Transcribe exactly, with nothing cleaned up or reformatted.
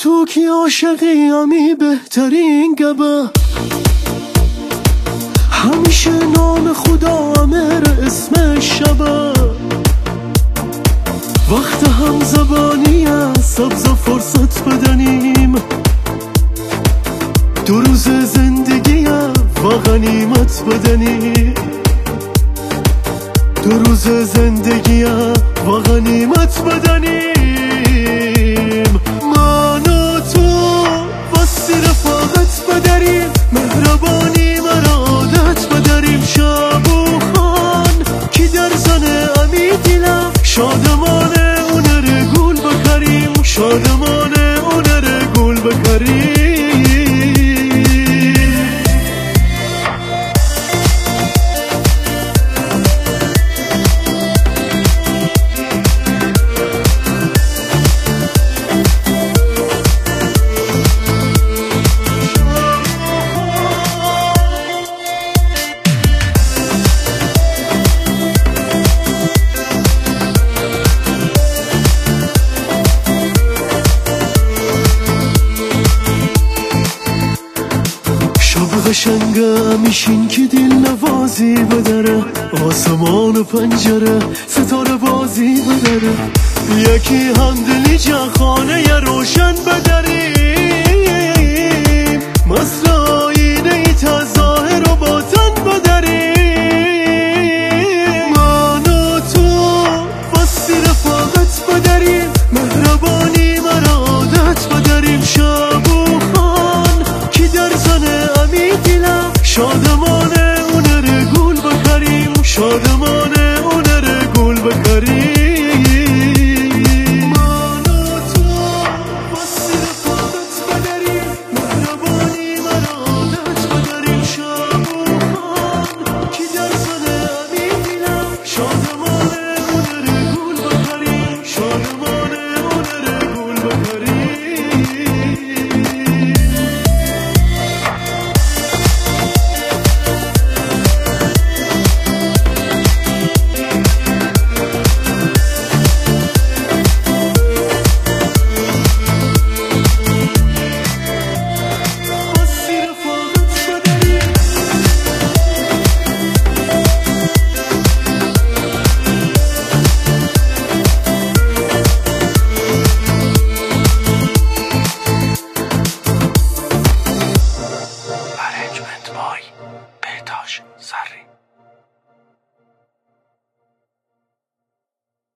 تو کی عاشقی همی بهترین گبه، همیشه نام خدا امر اسم شبه، وقت هم زبانی سبز فرصت بدنیم، دو روز زندگی و غنیمت بدنیم، دو روز زندگی و غنیمت بدنیم. من و تو واسه رفاقت بدریم، مهربانی مرا عادت بدریم، شب و خان کی در زنه امی دیلم، شادمانه اونر گول بکریم، شادمانه اونر گول بکریم. قشنگه میشین که دل نوازی بدره، آسمان و پنجره ستاره بازی بدره، یکی هم دلی جا خانه ی روشن بدریم، مثل آینه ای تا ظاهر و باطن بدریم. من و تو واسه رفاقت بدریم، مهربانی مرا عادت بدریم، شب و خان کی در زنه شادمانه اونر گول بکریم، شادمانه اونر گول بکریم. من و تو واسه رفاقت بدریم، مهربانی مرا عادت بدریم، شب و خان کی در زنه امی دیلم، شادمانه اونر گول بکریم، شادمانه اونر گول بکریم. بهتاش سری